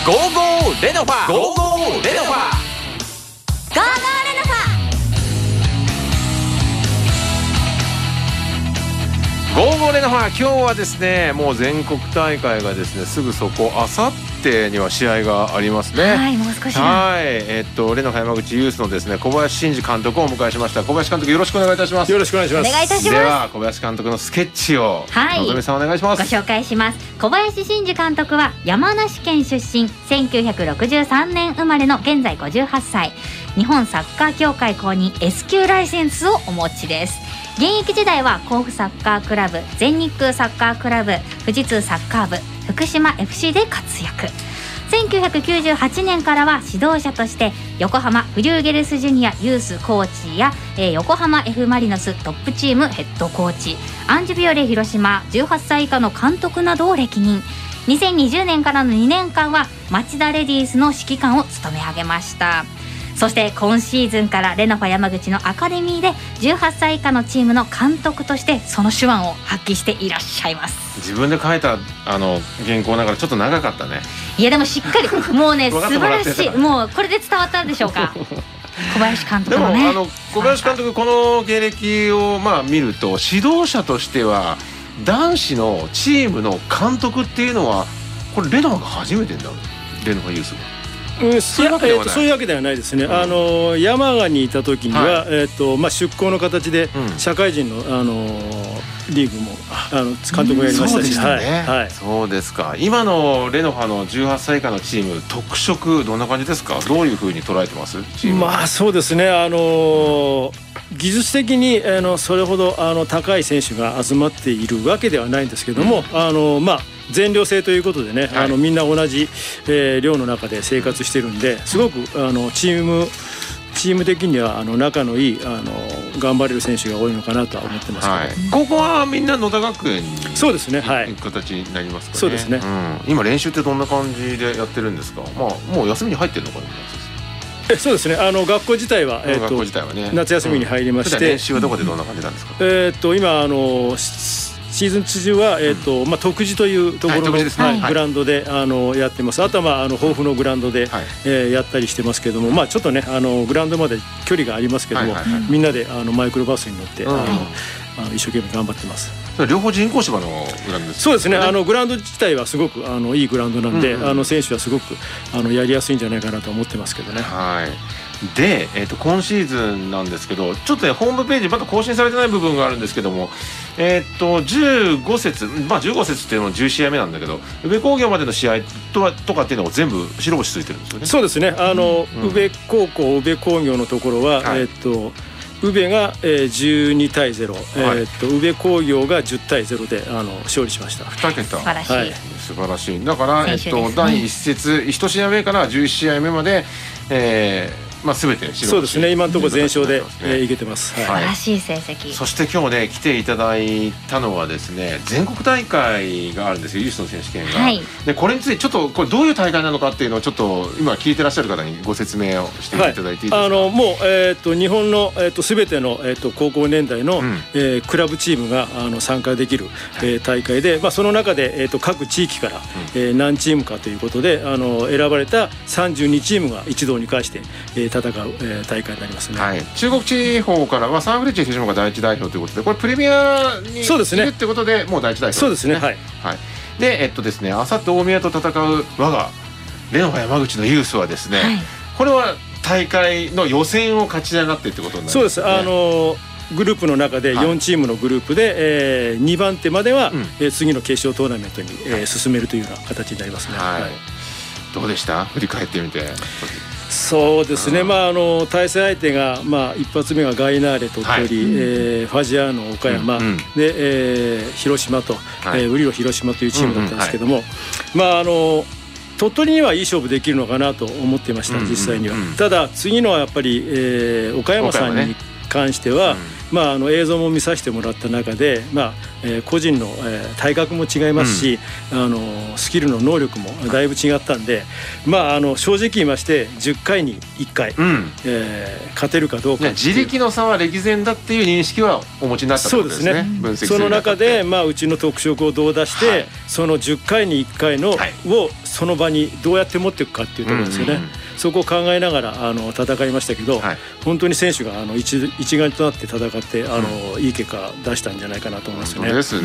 ゴーゴーレノファゴーゴーレノファゴーゴーレノファゴーゴーレノファ。今日はですね、もう全国大会がですね、すぐそこ、あさってには試合がありますね。 はい、もう少しだ。 はい、レノファ山口ユースのですね、小林慎二監督をお迎えしました。小林監督、よろしくお願いいたします。 よろしくお願いします。 お願いいたします。 では小林監督のスケッチを、 はい、 のぞみさんお願いします。 ご紹介します。小林慎二監督は山梨県出身、1963年生まれの現在58歳、日本サッカー協会公認 S 級ライセンスをお持ちです。現役時代は甲府サッカークラブ、全日空サッカークラブ、富士通サッカー部、福島 FC で活躍。1998年からは指導者として横浜フリューゲルスジュニアユースコーチや、横浜 F マリノストップチームヘッドコーチ、アンジュビオレ広島18歳以下の監督などを歴任。2020年からの2年間は町田レディースの指揮官を務め上げました。そして今シーズンからレノファ山口のアカデミーで18歳以下のチームの監督としてその手腕を発揮していらっしゃいます。 自分で書いた原稿ながらちょっと長かったね。 いやでもしっかりもうね素晴らしい、 ね、 もうこれで伝わったんでしょうか小林監督のね。 でも小林監督、この経歴を見ると、指導者としては男子のチームの監督っていうのはこれレノファが初めてだ。レノファユースがそういうわけではないですね。山鹿にいた時には、出向の形で社会人の、リーグも監督もやりましたし。 そうですか。今のレノファの18歳以下のチーム、特色どんな感じですか。どういうふうに捉えてます？ そうですね、技術的にそれほど高い選手が集まっているわけではないんですけども、全寮制ということでね、みんな同じ、寮の中で生活してるんで、すごくチーム的には仲のいい頑張れる選手が多いのかなとは思ってますけど、 ここはみんな野田学園にそうですね、 行く形になりますかね。 そうですね、 今練習ってどんな感じでやってるんですか。もう休みに入ってるのかな。 そうですね、学校自体は、夏休みに入りまして、 練習はどこでどんな感じなんですか。 今シーズン中は、徳地というところの、グラウンドでやってます。あとは豊富のグラウンドで、やったりしてますけども、ちょっとねグラウンドまで距離がありますけども、みんなでマイクロバスに乗って一生懸命頑張ってます。 両方人工芝のグラウンドですね。 そうですね、グラウンド自体はすごくいいグラウンドなんで、選手はすごくやりやすいんじゃないかなと思ってますけどね。 で、今シーズンなんですけど、ちょっとねホームページまだ更新されてない部分があるんですけども、15節15節っていうのも10試合目なんだけど、宇部工業までの試合とかっていうのを全部白星ついてるんですよね。 そうですね、宇部高校宇部工業のところは、宇部が12対0、宇部工業が10対0で勝利しました。 2桁、 素晴らしい、 素晴らしい。だから、第1節1試合目から11試合目まで、全て白星。 そうですね、今のところ全勝でいけてます。 素晴らしい成績。 そして今日ね来ていただいたのはですね、全国大会があるんですよ、ユースの選手権が。でこれについてちょっとこれどういう大会なのかっていうのをちょっと今聞いてらっしゃる方にご説明をしていただいていいですか。 もう、日本の、全ての、高校年代の、クラブチームが参加できる、大会で、その中で、各地域から、何チームかということで選ばれた32チームが一堂に会して、戦う、大会になりますね。 中国地方からはサンフレッチェ広島が第一代表ということで、これプレミアにいるってことでもう第一代表。 そうですね、 でですね、あさって大宮と戦う我がレノファ山口のユースはですね、これは大会の予選を勝ち上がってってことになりますね。 そうです。グループの中で4チームのグループで、2番手までは、次の決勝トーナメントに、進めるというような形になりますね。 どうでした振り返ってみて。 そうですね、対戦相手が、一発目がガイナーレ鳥取、ファジアーノ岡山、で、広島と、ウリロ広島というチームだったんですけども、鳥取にはいい勝負できるのかなと思っていました、実際には。ただ次のはやっぱり、岡山さんに関しては、映像も見させてもらった中で、個人の体格も違いますし、スキルの能力もだいぶ違ったんで、正直言いまして10回に1回、勝てるかどうか自力の差は歴然だっていう認識はお持ちになったってことですね。分析するその中で、うちの特色をどう出して、その10回に1回の、をその場にどうやって持っていくかっていうところですよね。そこを考えながら戦いましたけど、本当に選手が一丸となって戦っていい結果出したんじゃないかなと思いますよね。 本当ですね。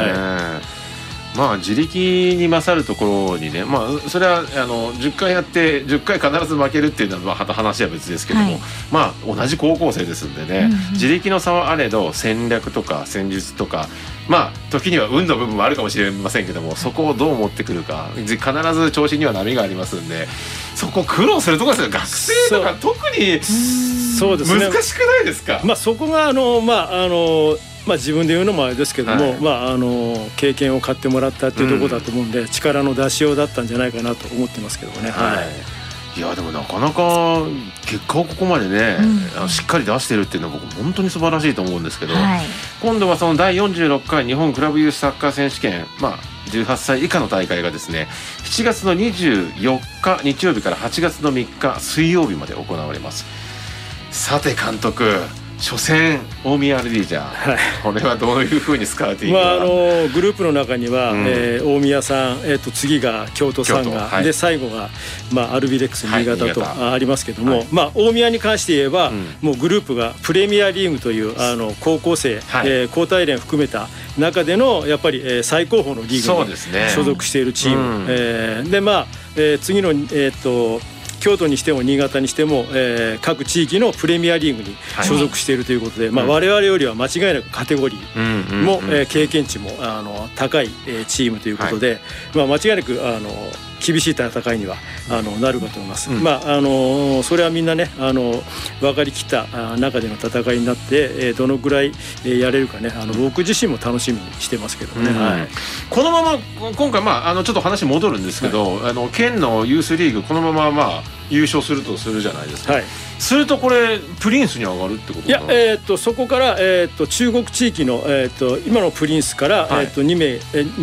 自力に勝るところにね、それは10回やって10回必ず負けるっていうのは話は別ですけども、同じ高校生ですんでね、自力の差はあれど戦略とか戦術とか、時には運の部分もあるかもしれませんけども、そこをどう持ってくるか、必ず調子には波がありますんで、そこ苦労するところですよ。学生とか特に難しくないですか。 そこが自分で言うのもあれですけども、経験を買ってもらったっていうところだと思うんで、力の出しようだったんじゃないかなと思ってますけどね。 いやでもなかなか結果をここまでね、しっかり出してるっていうのは僕本当に素晴らしいと思うんですけど、今度はその第46回日本クラブユースサッカー選手権、18歳以下の大会がですね、7月の24日日曜日から8月の3日水曜日まで行われます。さて監督、初戦大宮アルディージャ、これはどういうふうにスカウティングは、 グループの中には、大宮さん、次が京都サンガ、で最後が、アルビレックス新潟とありますけども、大宮に関して言えば、もうグループがプレミアリーグという高校生、高体連含めた中でのやっぱり、最高峰のリーグに所属しているチーム、で次の京都にしても新潟にしても、各地域のプレミアリーグに所属しているということで、我々よりは間違いなくカテゴリーも、経験値も高いチームということで、間違いなく厳しい戦いにはなるかと思います。それはみんなね分かりきった中での戦いになって、どのぐらいやれるかね、僕自身も楽しみにしてますけどね。 このまま今回ちょっと話戻るんですけど、県のユースリーグこのまま優勝するとするじゃないですか。するとこれプリンスに上がるってことかな。 いや、そこから、中国地域の、今のプリンスから、2名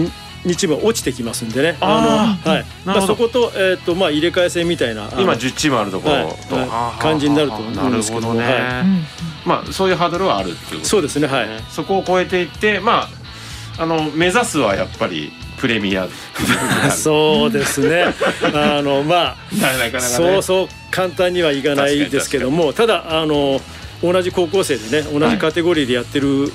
2チーム落ちてきますんでね、そこと、入れ替え戦みたいな今10チームあるところと、 感じになると思うんですけども、 そういうハードルはあるっていうことですね。 そうですね。 そこを超えていって、目指すはやっぱりプレミアそうですね。そうそう簡単にはいかないですけども、ただ同じ高校生でね、同じカテゴリーでやってる、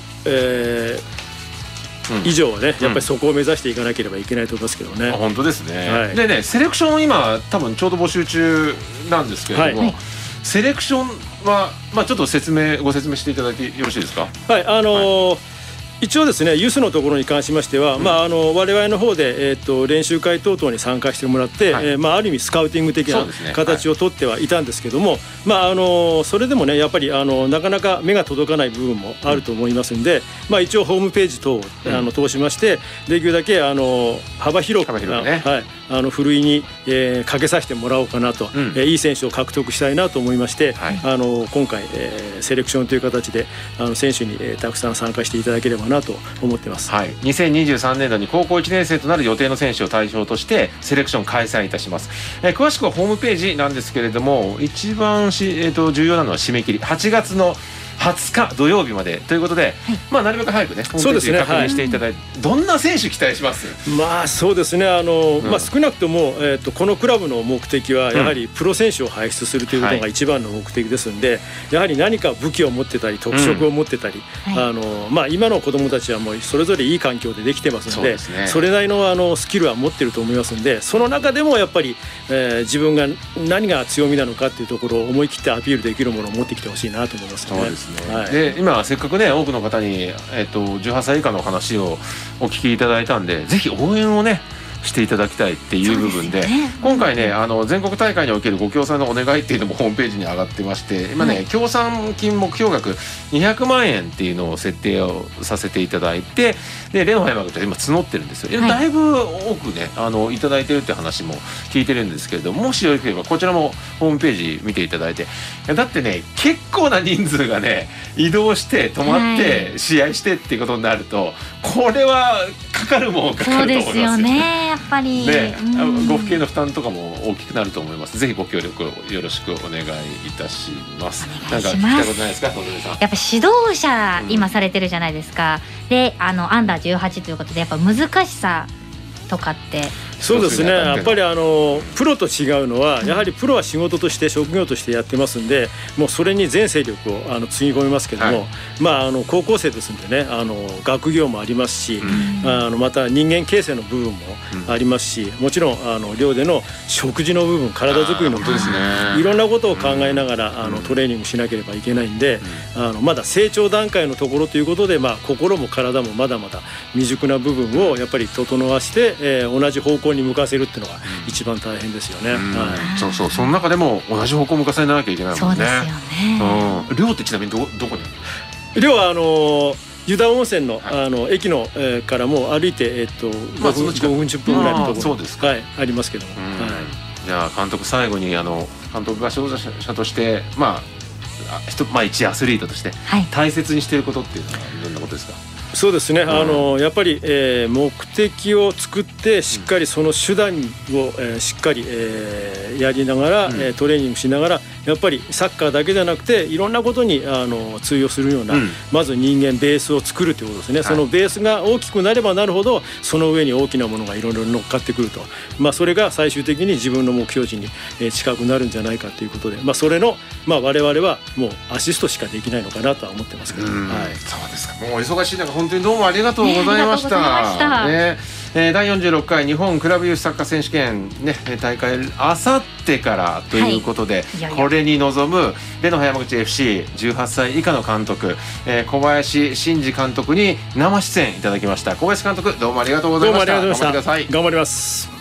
以上はね、やっぱりそこを目指していかなければいけないと思いますけどね。 本当ですね。でね、セレクション今多分ちょうど募集中なんですけれども、セレクションはちょっとご説明していただいてよろしいですか。 一応ですね、ユースのところに関しましては、我々の方で、練習会等々に参加してもらって、ある意味スカウティング的な形を取ってはいたんですけども、それでもね、やっぱりなかなか目が届かない部分もあると思いますんで、一応ホームページ等を通しまして、できるだけ幅広くふるいにかけさせてもらおうかなと、いい選手を獲得したいなと思いまして、今回セレクションという形で選手にたくさん参加していただければなと思ってます。 2023年度に高校1年生となる予定の選手を対象としてセレクション開催いたします。詳しくはホームページなんですけれども、一番重要なのは締め切り8月の20日土曜日までということで、なるべく早くねホームページで確認していただいて、どんな選手期待します？ そうですね、少なくとも、このクラブの目的はやはりプロ選手を輩出するということが一番の目的ですので、やはり何か武器を持ってたり特色を持ってたり、今の子どもたちはもうそれぞれいい環境でできてますので、それなりのスキルは持ってると思いますので、その中でもやっぱり、自分が何が強みなのかっていうところを思い切ってアピールできるものを持ってきてほしいなと思いますね。 で今せっかくね多くの方に、18歳以下の話をお聞きいただいたんで、ぜひ応援をねしていただきたいっていう部分で、 そうですよね、 今回ね全国大会におけるご協賛のお願いっていうのもホームページに上がってまして、今ね、協賛金目標額200万円っていうのを設定をさせていただいて、でレノファ山口は今募ってるんですよ。だいぶ多くねいただいてるって話も聞いてるんですけれども、もしよければこちらもホームページ見ていただいて、だってね結構な人数がね移動して泊まって試合してっていうことになると、これはかかるもんかかると思いますよ。 そうですよね、やっぱりね、ご父兄の負担とかも大きくなると思います。ぜひご協力をよろしくお願いいたします。 お願いします。 なんか聞きたいことないですか、野添さん。 やっぱ指導者今されてるじゃないですか。でアンダー18ということでやっぱ難しさとかって。 そうですね、やっぱりプロと違うのは、やはりプロは仕事として職業としてやってますんで、もうそれに全勢力をつぎ込みますけども、高校生ですんでね学業もありますし、また人間形成の部分もありますし、もちろん寮での食事の部分、体作りの部分、いろんなことを考えながらトレーニングしなければいけないんで、まだ成長段階のところということで、心も体もまだまだ未熟な部分をやっぱり整わして、同じ方向に向かせるっていうのが一番大変ですよね。 そうその中でも同じ方向を向かせなきゃいけないもんね。 そうですよね。 寮ってちなみにどこにあるの？ 寮は湯田温泉の、駅の、からも歩いて5分10分ぐらいのところにありますけども。 じゃあ監督、最後に監督が指導者として一アスリートとして大切にしていることっていうのはどんなことですか？ そうですね、やっぱり、目的を作ってしっかりその手段を、しっかり、やりながら、トレーニングしながら、やっぱりサッカーだけじゃなくていろんなことに通用するような、まず人間ベースを作るということですね。そのベースが大きくなればなるほど、その上に大きなものがいろいろ乗っかってくると、それが最終的に自分の目標値に近くなるんじゃないかということで、それの、我々はもうアシストしかできないのかなとは思ってますけど。そうですか。もうお忙しい中本当にどうもありがとうございました。第46回日本クラブユースサッカー選手権、大会あさってからということで、これに臨むレノファ山口 FC18 歳以下の監督、小林慎二監督に生出演いただきました。小林監督、どうもありがとうございました。 どうもありがとうございました。頑張ります。